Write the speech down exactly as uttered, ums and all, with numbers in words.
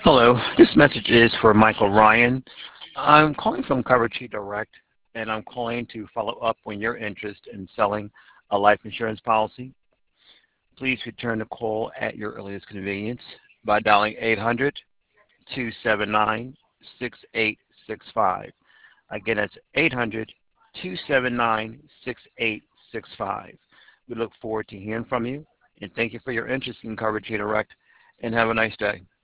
Hello, this message is for Michael Ryan. I'm calling from Coverage Direct, and I'm calling to follow up on your interest in selling a life insurance policy. Please return the call at your earliest convenience by dialing eight hundred, two seven nine, six eight six five. Again, that's eight hundred, two seven nine, six eight six five. We look forward to hearing from you, and thank you for your interest in Coverage Direct, and have a nice day.